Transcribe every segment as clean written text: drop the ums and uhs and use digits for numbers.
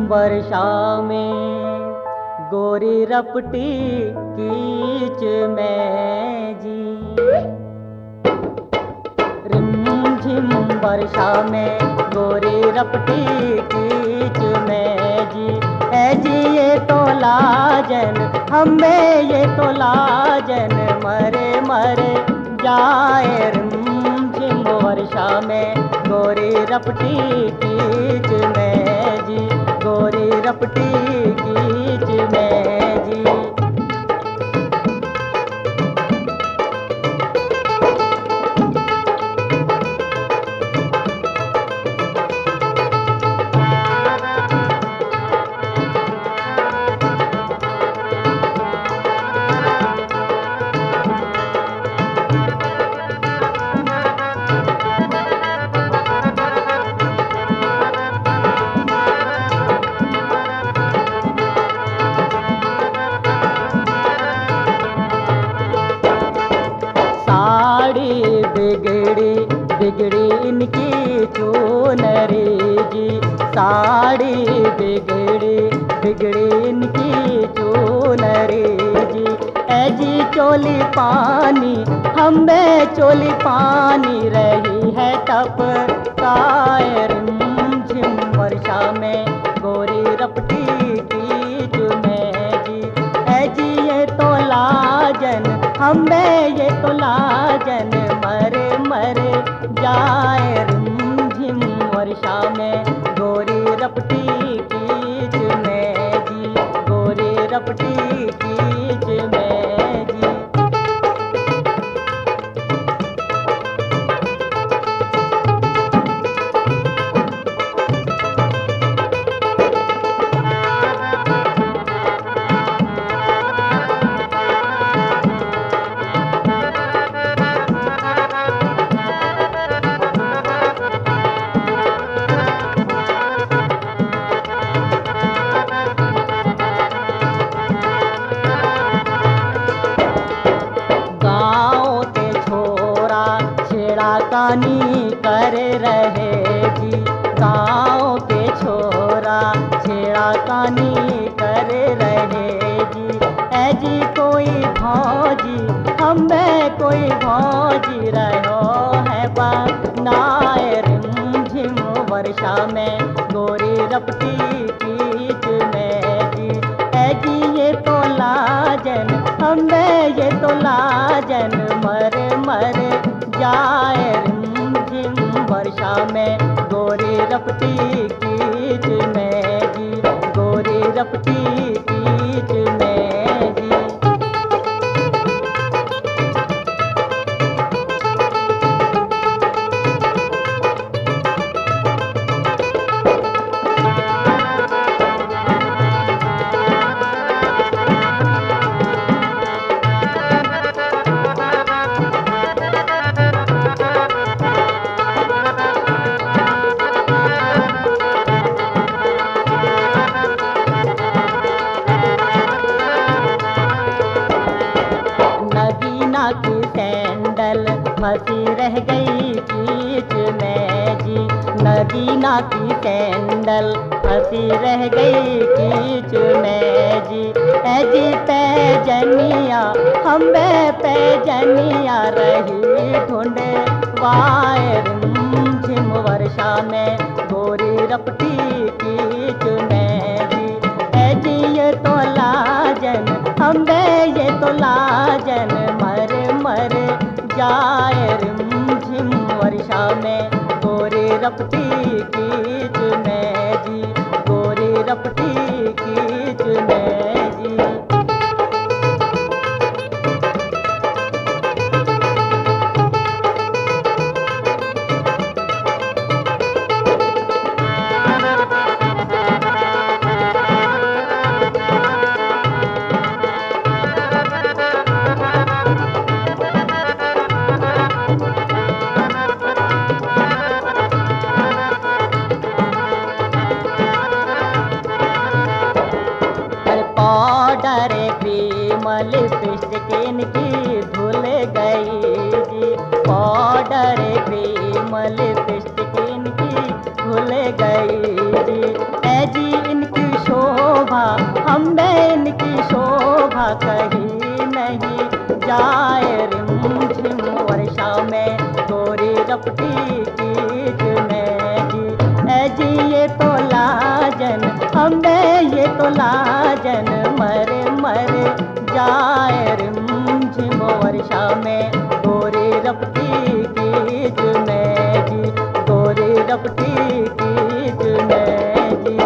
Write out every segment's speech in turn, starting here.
वर्षा में गोरी रपटी कीच में जी। रिमझिम वर्षा में गोरी रपटी कीच में जी। है जी ये तो लाजन हमें, ये तो लाजन मरे मरे जाए। रिमझिम वर्षा में गोरी रपटी कीच में जी, गोरी रपटी कीच में जी। साड़ी बिगड़ी बिगड़ी इनकी चूनरी जी। साड़ी बिगड़ी बिगड़ी इनकी चूनरी जी। ऐ जी चोली पानी हमें चोली पानी रही है टप काए। रिमझिम वर्षा में गोरी रपटी कीच में जी। ऐ जी ये तो लाजन हमें, ये तो लाजन मरे मरे जाए। रिमझिम वर्षा में गोरी रपटी कीच में जी, गोरी रपटी कीच में जी। गाँव के छोरा छेड़ा कानी करे रहे जी। गाँव के छोरा छेड़ा कानी करे रहे जी। ऐ जी कोई भौजी हमें कोई भौजी रहो है बनाए। रिमझिम वर्षा में गोरी रपटी कीच में जी। ऐ जी ये तो लाजन हमें, ये तो लाजन मरे मरे जाए। रिमझिम वर्षा में गोरी रपटी कीच में जी, गोरी रपटी कीच में जी। नगीना की सैंडल फंसी रह गई कीच में जी। नगीना की सैंडल फंसी रह गई कीच में जी। ऐ जी पैजनिया हमें पैजनिया रही ढूंढे वाए। रिमझिम वर्षा में गोरी रपटी कीच में जी। ऐ जी ये तो लाजन हमें, ये तो लाजन मरे मरे जाए। रिमझिम वर्षा में गोरी रपटी कीच में जी, गोरी रपटी कीच में जी। पाउडर क्रीम लिपस्टिक इनकी धुल गई जी। पाउडर क्रीम लिपस्टिक इनकी धुल गई जी। ऐ जी इनकी शोभा, हमें इनकी शोभा कहीं नहीं जाए। रिमझिम वर्षा में गोरी रपटी कीच में जी, ए जी ये तो लाजन, हमें ये तो लाजन मरे मरे जाए। रिमझिम वर्षा में गोरी रपटी कीच में जी, गोरी रपटी कीच में जी।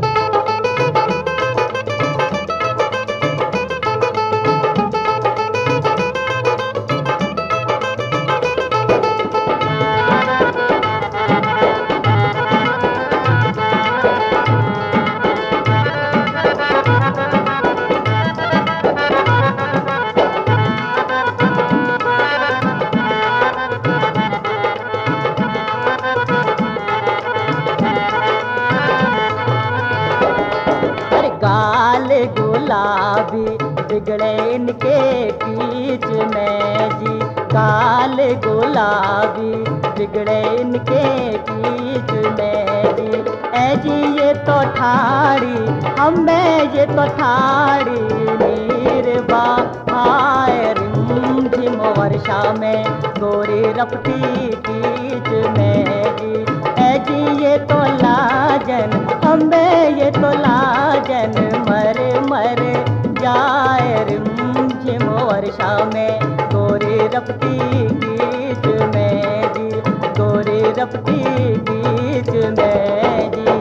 गाल गुलाबी बिगड़े इनके बीच में जी, गाल गुलाबी बिगड़े इनके बीच में जी। ए जी ये तो ठाड़ी, हमें ये तो ठाड़ी नीरबा हाय। रिमझिम वर्षा में गोरी रपटी बीच में जी, ए जी ये तो लाजन, हमें ये तो लाजन मरे मरे जाए। रिमझिम वर्षा में गोरी रपटी बीच में जी, गोरी रपटी बीच में जी।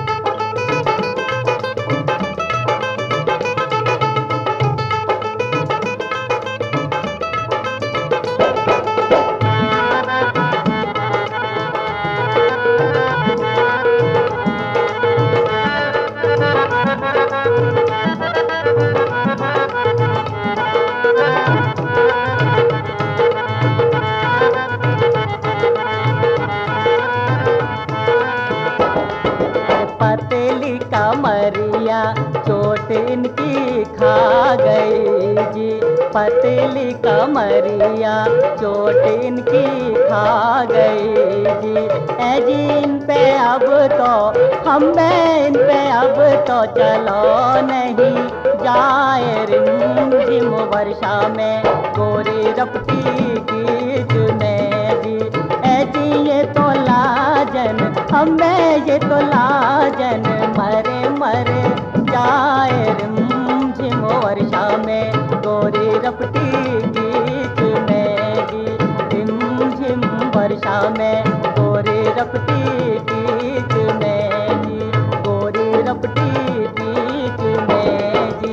पतली कमरिया चोट इनकी खा गई जी, पतली कमरिया चोट इनकी खा गई जी। ए जी इन पे अब तो, हमें इन पे अब तो चलो नहीं जाए। रिमझिम वर्षा में गोरी रपटी कीच में जी, ए जी ये तो लाजन, हमें ये तो लाजन मरे मरे जाए। रिमझिम वर्षा में गोरी रपटी कीच में जी, रिमझिम वर्षा में गोरी रपटी कीच में जी, गोरी रपटी कीच में जी।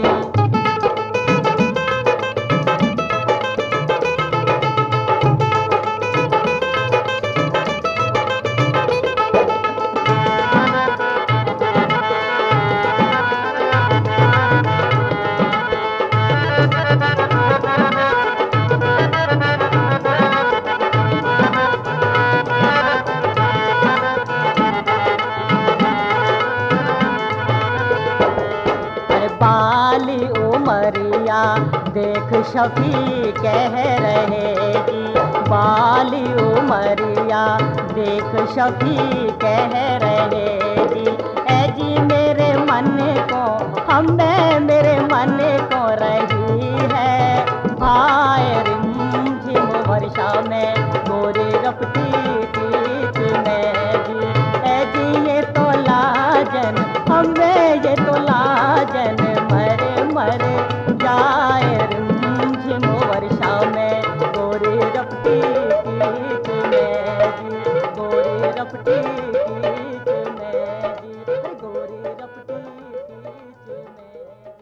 बाली उमरिया देख शफी कह रहे जी, बाली उमरिया देख शफी कह रहे जी। ए जी मेरे मन को हमें